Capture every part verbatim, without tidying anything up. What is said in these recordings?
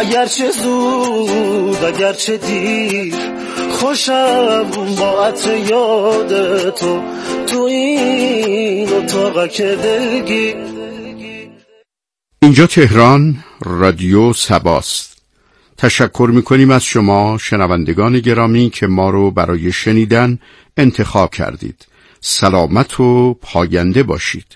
اگرچه زود اگرچه دیر، خوشم با عطر یاد تو تو این اتاقک دلگیر. اینجا تهران، رادیو صباست. تشکر میکنیم از شما شنوندگان گرامی که ما رو برای شنیدن انتخاب کردید. سلامت و پاینده باشید.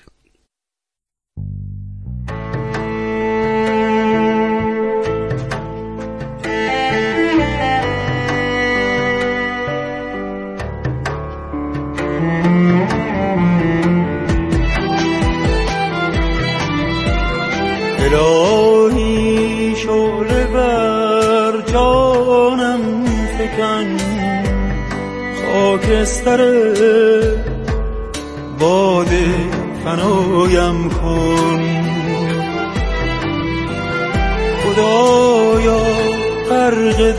الهی شعله بر جانم فکن، خاکستر باد فنایم کن. خدایا غرق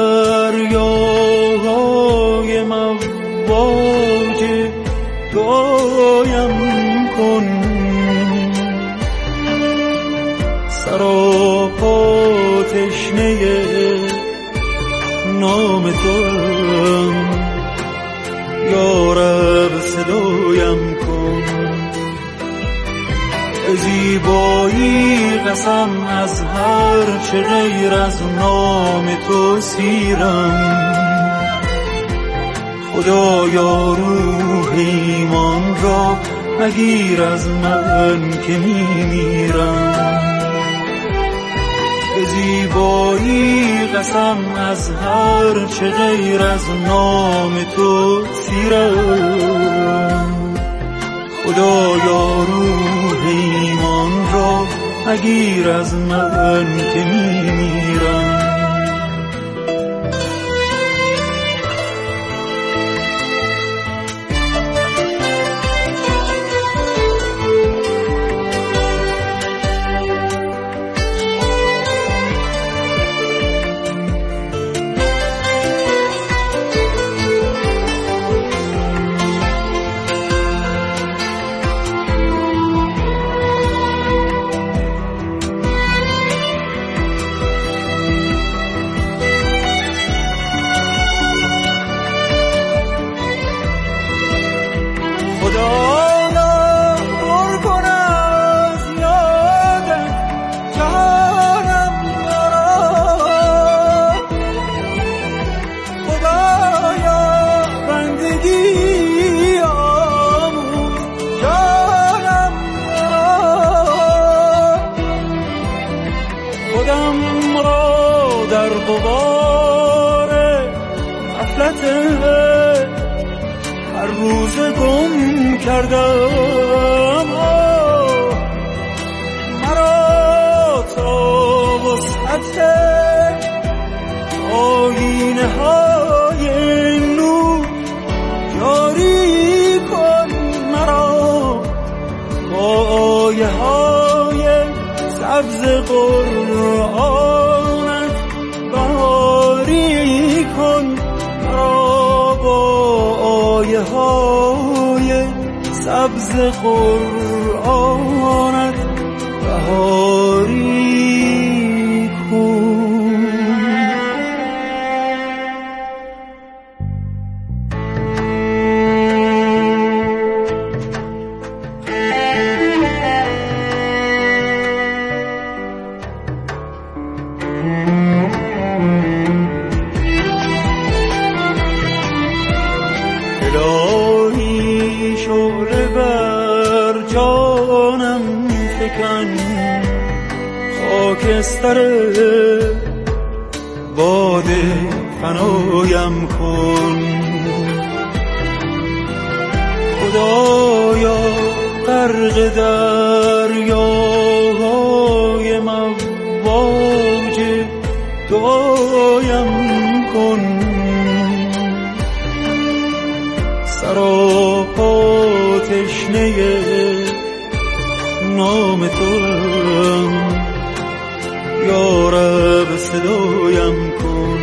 دریاهای مواج دعایم کن. سراپا تشنه نام توام، یا رب صدایم کن. زیبایی قسم از هر چه غیر از نام تو سیرم. خدایا روح ایمان را مگیر از من که میمیرم. زیبایی قسم از هر چه غیر از نام تو سیرم. خدایا روح ایمان را مگیر از من که میمیرم. هر روز گم کردم، مرا تا وسعت آینه های نور جاری کن. مرا با آیه های سبز قرآنت بهاری کن. آیه های سبز قرآنت بهاری کن. الهی شعله بر جانم فکن، خاکستر باد فنایم کن. خدایا غرق دریاهای مواج دعایم کن. سراپا تشنه نام توام، یا رب صدایم کن.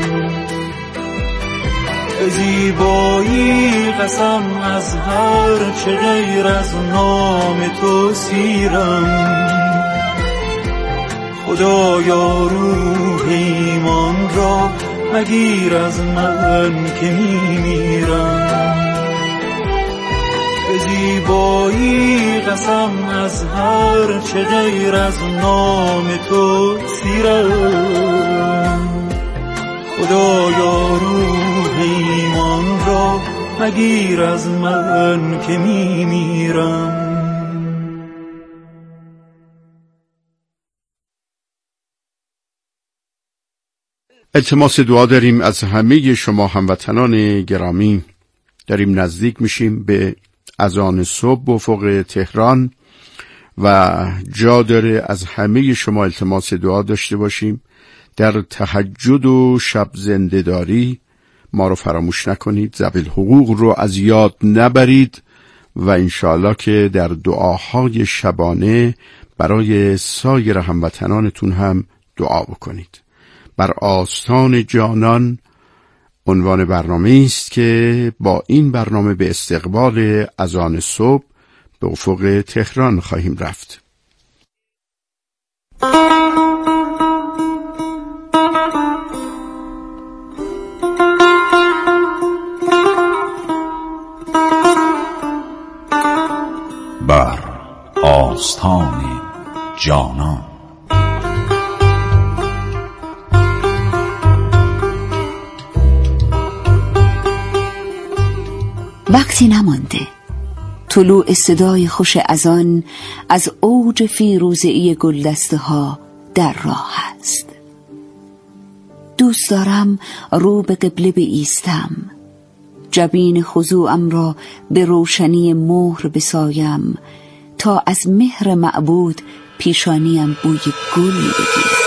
زیبایی قسم از هر چه غیر از نام تو سیرم. خدایا روح ایمان را مگیر از من که میمیرم. به زیبایی قسم از هر چه غیر از نام تو سیرم. خدایا روح ایمان را مگیر از من که میمیرم. التماس دعا داریم از همه شما هموطنان گرامی. داریم نزدیک میشیم به اذان صبح به افق تهران و جا داره از همه شما التماس دعا داشته باشیم. در تهجد و شب زنده‌داری ما رو فراموش نکنید، ذوی حقوق رو از یاد نبرید و انشاءالله که در دعاهای شبانه برای سایر هموطنانتون هم دعا بکنید. بر آستان جانان عنوان برنامه است که با این برنامه به استقبال اذان صبح به افق تهران خواهیم رفت. بر آستان جانان. وقتی نمانده طلوع صدای خوش اذان از اوج فیروزه‌ای گلدسته ها در راه است. دوست دارم رو به قبله بایستم، جبین خضوعم را به روشنی مهر بسایم تا از مهر معبود پیشانیم بوی گل بگیرد.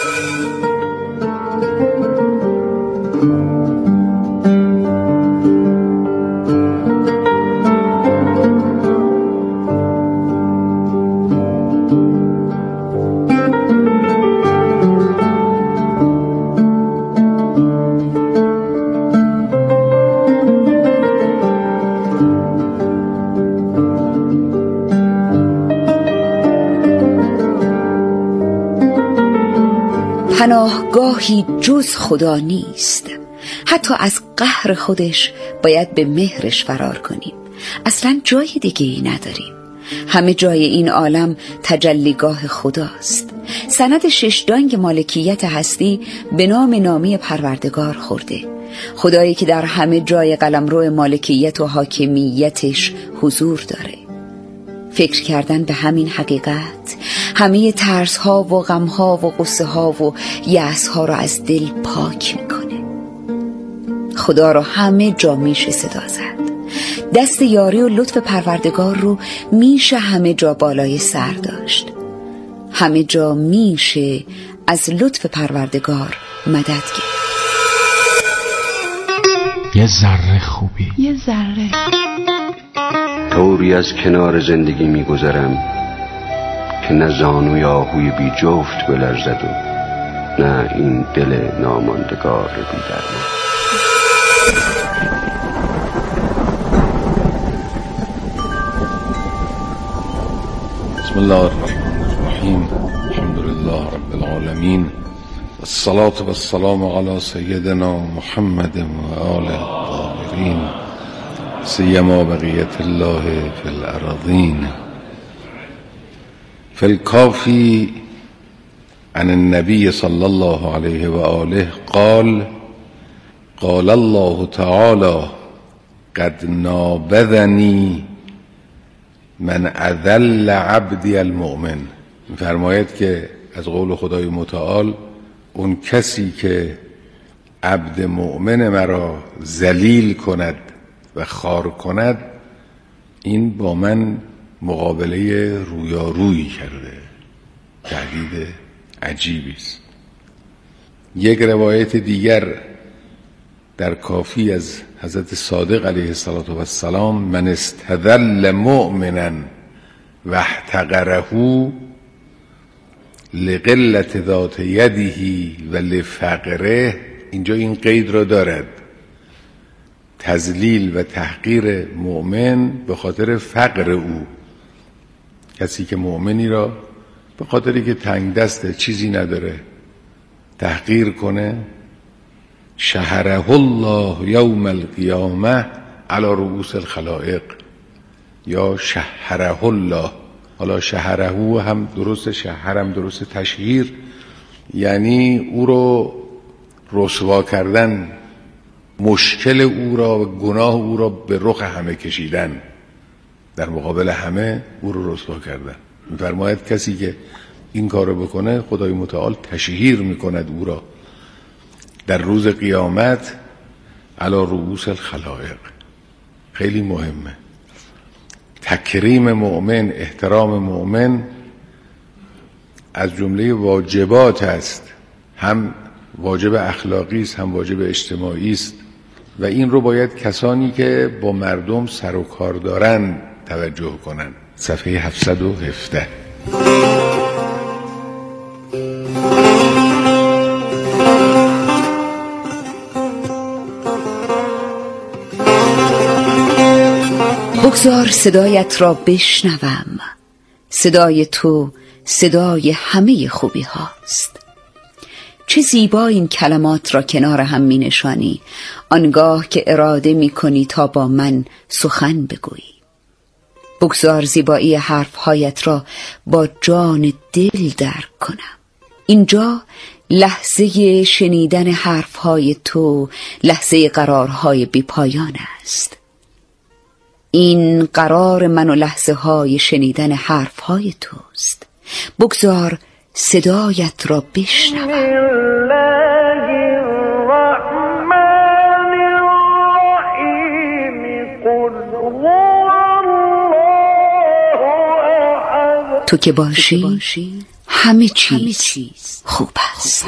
پناهگاهی جز خدا نیست. حتی از قهر خودش باید به مهرش فرار کنیم. اصلا جای دیگه ای نداریم. همه جای این عالم تجلیگاه خداست. سند ششدانگ مالکیت هستی به نام نامی پروردگار خورده. خدایی که در همه جای قلمرو مالکیت و حاکمیتش حضور داره. فکر کردن به همین حقیقت همه ترس ها و غم ها و غصه ها و یأس ها را از دل پاک میکنه. خدا را همه جا میشه صدا زد. دست یاری و لطف پروردگار رو میشه همه جا بالای سر داشت. همه جا میشه از لطف پروردگار مدد گرفت. یه ذره خوبی، یه ذره طوری از کنار زندگی میگذرم که نه زانوی آهوی بی جفت بلرزد و نه این دل ناماندگار بی درمان. بسم الله الرحمن الرحیم. الحمد لله رب العالمین، الصلاة و السلام علی سیدنا محمد و آله الطاهرین، سیما بقیت الله فی الارضین. فی الکافی عن النبی صلی الله علیه و آله قال قال الله تعالی قد نابذنی من اذل عبدی المؤمن. می‌فرماید که از قول خدای متعال اون کسی که عبد مؤمن مرا ذلیل کند و خار کند، این با من مقابله رویارویی کرده. تهدید عجیبی است. یک روایت دیگر در کافی از حضرت صادق علیه السلام: من استذل مؤمنا و احتقره لقلت ذات یده و لفقره. اینجا این قید را دارد: تذلیل و تحقیر مؤمن به خاطر فقر او. کسی که مؤمنی را به خاطری که تنگ دسته، چیزی نداره، تحقیر کنه. شهره الله یوم القیامه علی رؤوس الخلائق، یا شهره الله. حالا شهره هم درست، شهرم درست، تشهیر یعنی او رو رسوا کردن، مشکل او را و گناه او را به رخ همه کشیدن، در مقابل همه او رو رسوا کردن. می‌فرماید کسی که این کارو بکنه خدای متعال تشهیر میکند او را در روز قیامت علی رؤوس الخلائق. خیلی مهمه. تکریم مؤمن، احترام مؤمن از جمله واجبات است، هم واجب اخلاقی است هم واجب اجتماعی است و این رو باید کسانی که با مردم سر و کار دارن توجه کنن. صفحه هفتصد و هفده. بگذار صدایت را بشنوم، صدای تو صدای همه خوبی هاست. چه زیبا این کلمات را کنار هم می نشانی آنگاه که اراده می کنی تا با من سخن بگویی. بگذار زیبایی حرفهایت را با جان دل درک کنم. اینجا لحظه شنیدن حرفهای تو، لحظه قرارهای بی پایان است. این قرار من و لحظه های شنیدن حرف های توست. بگذار صدایت را بشنوم. تو که باشی همه چیز خوب است.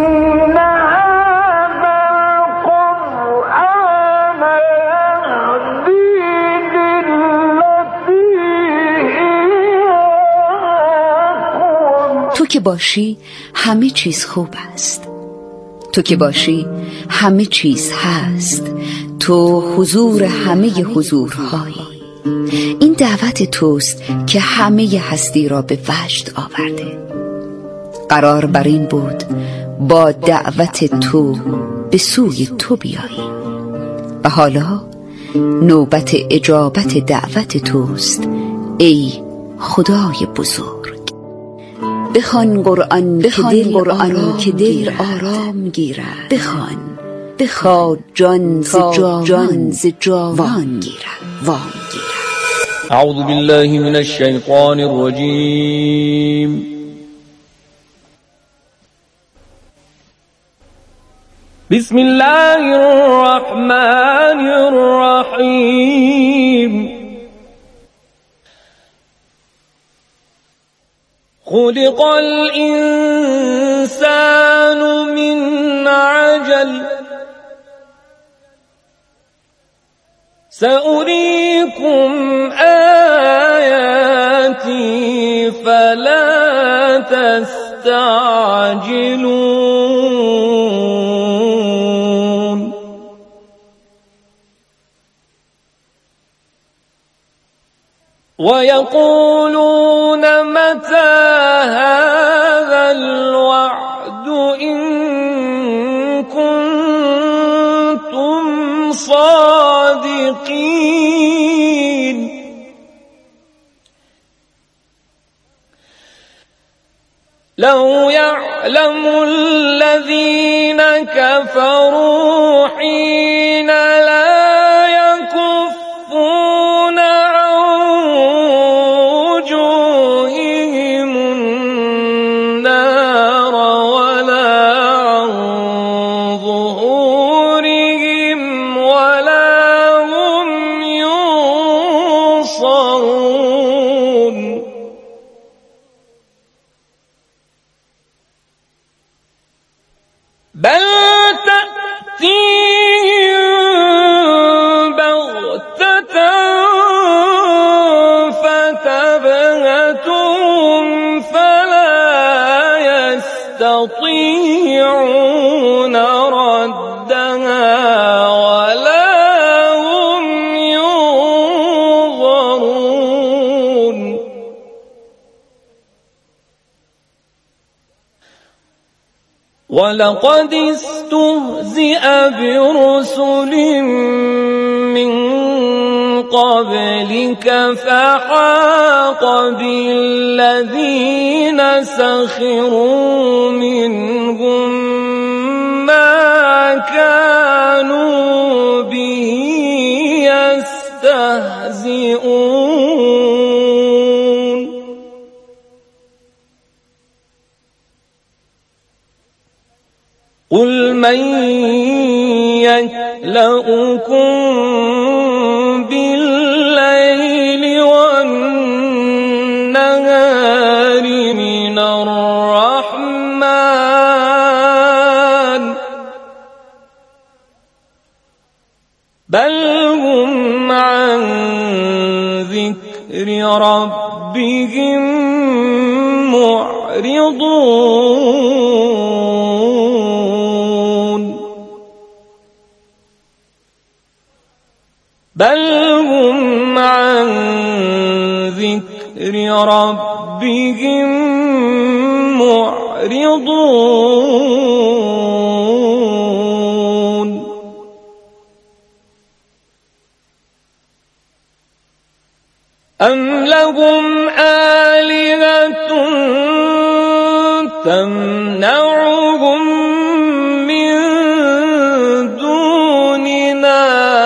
تو که باشی همه چیز خوب است. تو که باشی همه چیز هست. تو حضور همه حضورهایی. این دعوت توست که همه هستی را به وجد آورده. قرار بر این بود با دعوت تو به سوی تو بیایی و حالا نوبت اجابت دعوت توست ای خدای بزرگ. بخوان قرآن بخوان که دل قرآن که دل آرام گیرد. بخوان بخوان جان ز جان ز جان گیرد وام گیرد. اعوذ بالله من الشیطان الرجیم. بسم الله الرحمن الرحیم. خلق الإنسان من عجل سأريكم آياتي فلا تستعجلون. ويقولون متى هذا الوعد إن كنتم صادقين. لو يعلم الذين كفروا حين لا يكفون عن وجوههم النار ولا عن ظهورهم ولا هم ينصرون. بل تأتيهم بغتة فتبهتهم فلا يستطيعون ردها ولا هم ينظرون. ولقد استهزئ برسل من قبلك فحاق بالذين سخروا منهم ما كانوا به يستهزئون قل من يكلؤكم بالليل والنهار من الرحمن بل هم عن ذكر ربهم معرضون بل هم عن ذكر ربهم معرضون أم لهم آلهة تمنعهم من دوننا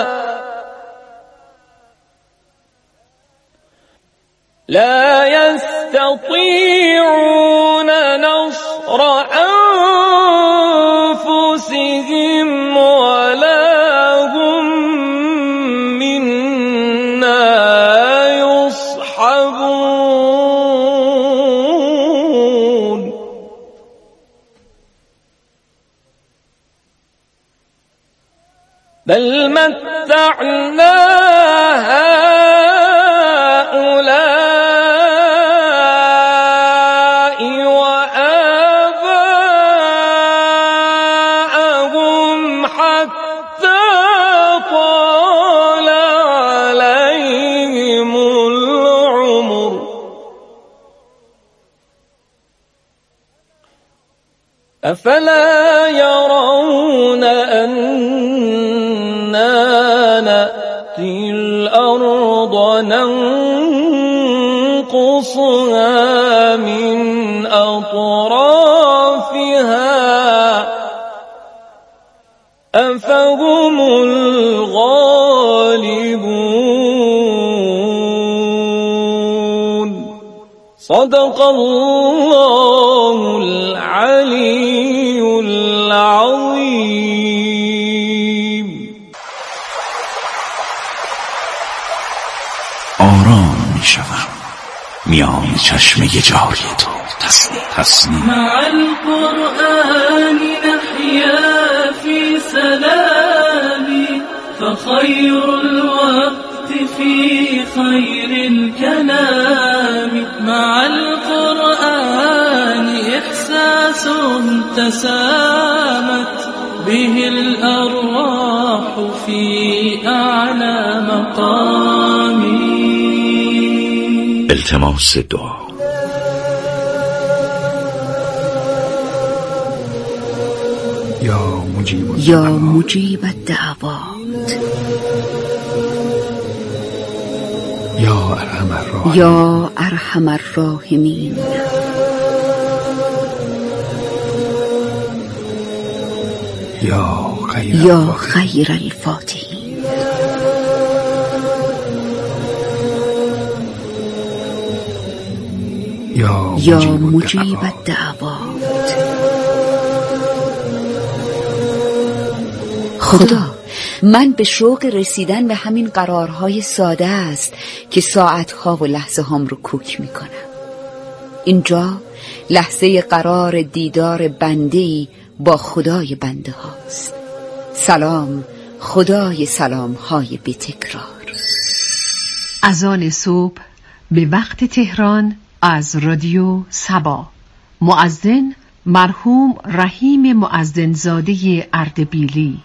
لا يستطيعون نصر أنفسهم ولا هم منا يصحبون بل متعنا هؤلاء وآباءهم حتى طال عليهم العمر أفلا يرون أنا نأتي الأرض ننقصها من أطرافها أفهم الغالبون صدق الله العلي العظيم. آرام می شوم میان چشمه جاری تو تسنیم تسنیم مع القرآن نحيا في سلام فخير الوقت في خير الكلام مع القرآن إحساس تسامت به الأرواح في أعلى مقام. التماس دعا. یا مجیب یا مجیب الدعوات یا ارحم الراحمین یا ارحم الراحمین یا خیر یا خیر الفاتحین یا یا مجیب الدعوات. خدا، من به شوق رسیدن به همین قرارهای ساده است که ساعتها و لحظه هم رو کوک میکنم. اینجا لحظه قرار دیدار بنده‌ای با خدای بنده هاست. سلام خدای سلام های بی تکرار. اذان صبح به وقت تهران از رادیو سبا. مؤذن مرحوم رحیم مؤذنزاده اردبیلی.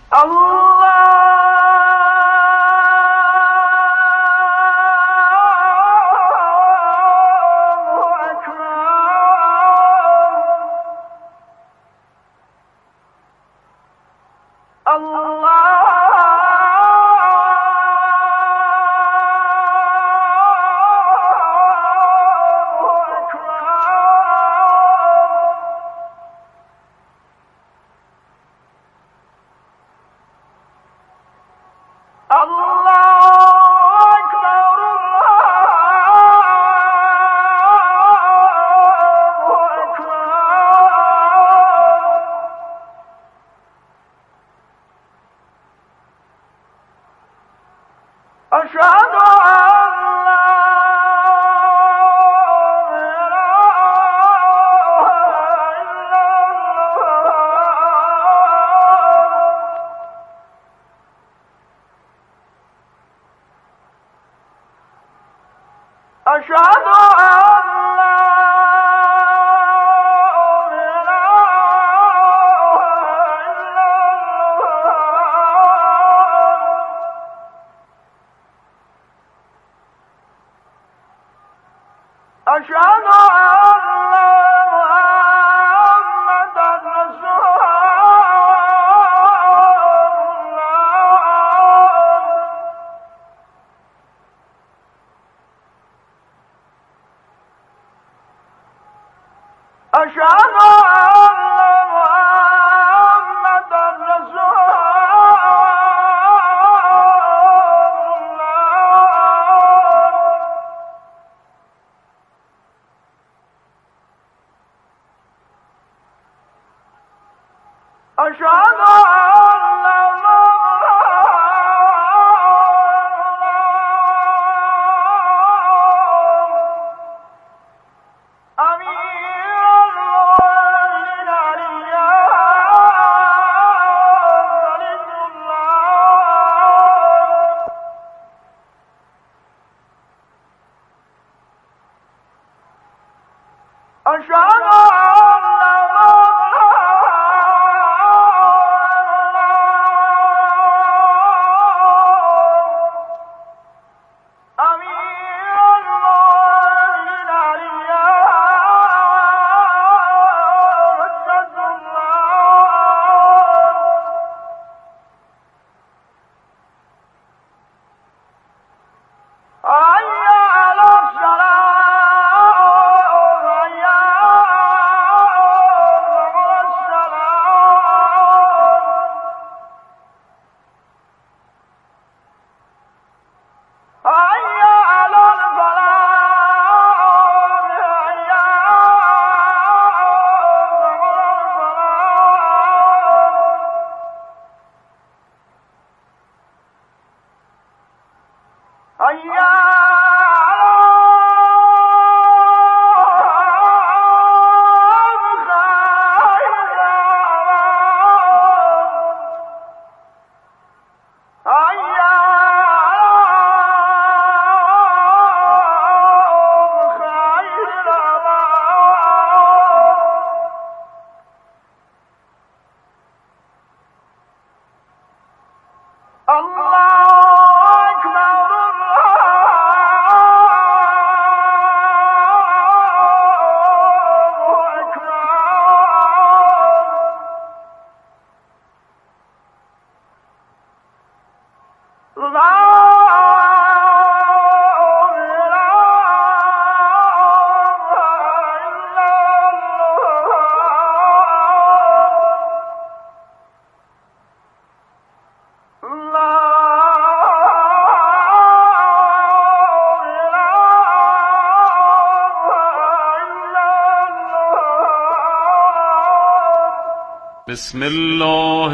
بسم الله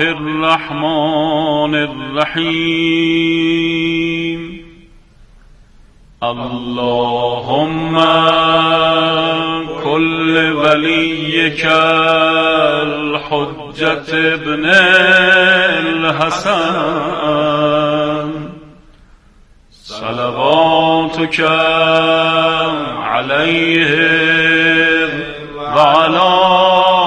الرحمن الرحیم. اللهم كل وليك الحجة ابن الحسن صلواتك عليه وعلى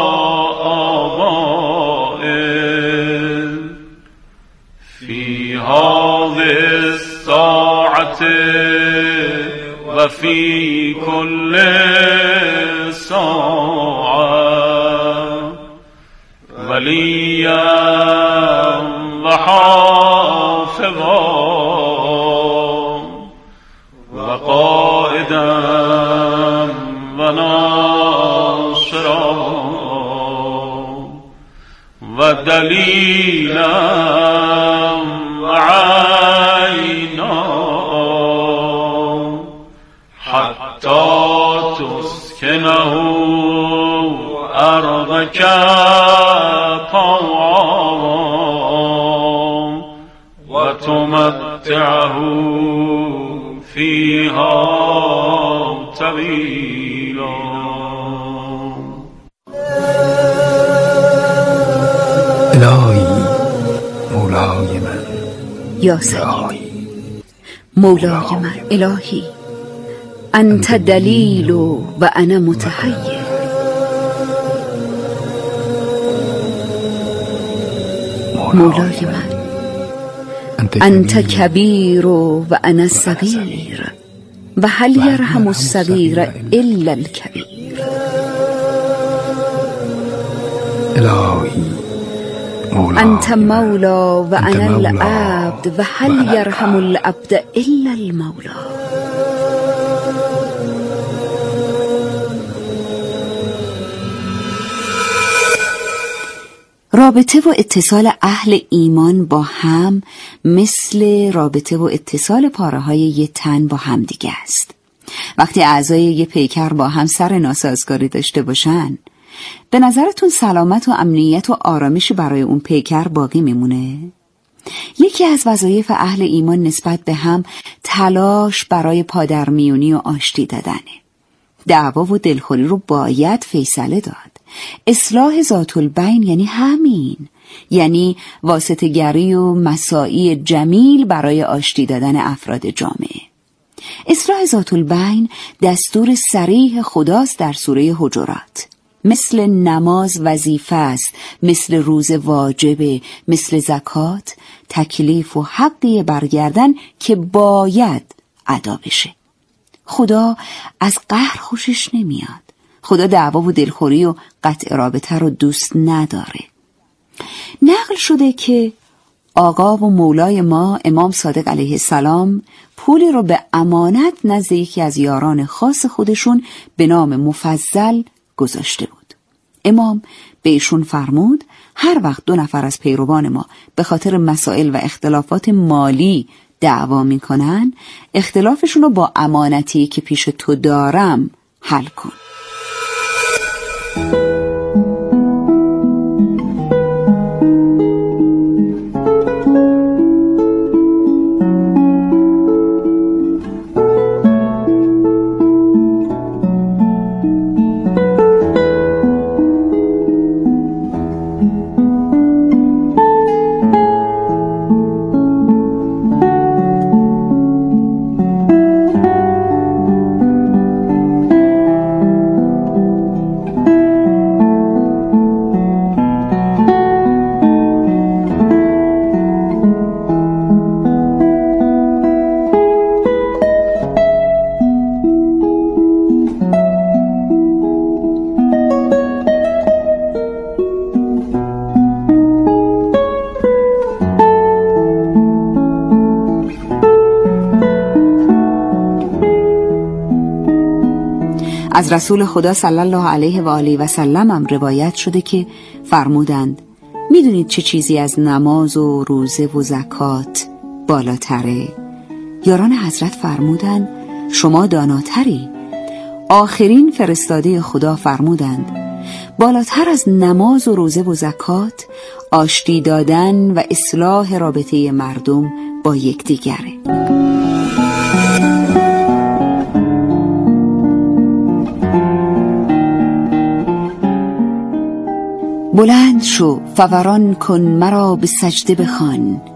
وفي كل ساعة وليا حافظا و قائدا و ناصرا و دلیلا و عینا حتی تسکنه ارضک طوعا و تمتعه فیها طویلا. الهی مولای من، یا سیدی مولای من، الهی انت دلیل و انا متحیر. مولای من انت کبیر و انا صغیر و هل یرحم الصغیر الا الکبیر. الهی انت مولا و انا العبد و هل یرحم العبد الا المولا. رابطه و اتصال اهل ایمان با هم مثل رابطه و اتصال پاره های یه تن با هم دیگه است. وقتی اعضای یه پیکر با هم سر ناسازگاری داشته باشن، به نظرتون سلامت و امنیت و آرامش برای اون پیکر باقی میمونه؟ یکی از وظایف اهل ایمان نسبت به هم تلاش برای پادرمیونی و آشتی دادنه. دعوا و دلخوری رو باید فیصله داد. اصلاح ذات البین یعنی همین، یعنی واسطه گری و مساعی جمیل برای آشتی دادن افراد جامعه. اصلاح ذات البین دستور صریح خداست در سوره حجرات. مثل نماز وظیفه است، مثل روزه واجبه، مثل زکات تکلیف و حقی برگردن که باید ادا بشه. خدا از قهر خوشش نمیاد. خدا دعوا و دلخوری و قطع رابطه رو دوست نداره. نقل شده که آقا و مولای ما امام صادق علیه السلام پولی رو به امانت نزد یکی از یاران خاص خودشون به نام مفضل گذاشته بود. امام به ایشون فرمود هر وقت دو نفر از پیروان ما به خاطر مسائل و اختلافات مالی دعوا میکنن، اختلافشون رو با امانتی که پیش تو دارم حل کن. از رسول خدا صلی الله علیه و آله و سلم هم روایت شده که فرمودند میدونید چه چیزی از نماز و روزه و زکات بالاتره؟ یاران حضرت فرمودند شما داناتری. آخرین فرستاده خدا فرمودند بالاتر از نماز و روزه و زکات آشتی دادن و اصلاح رابطه مردم با یکدیگره. بلند شو فوران کن مرا به سجده بخوان،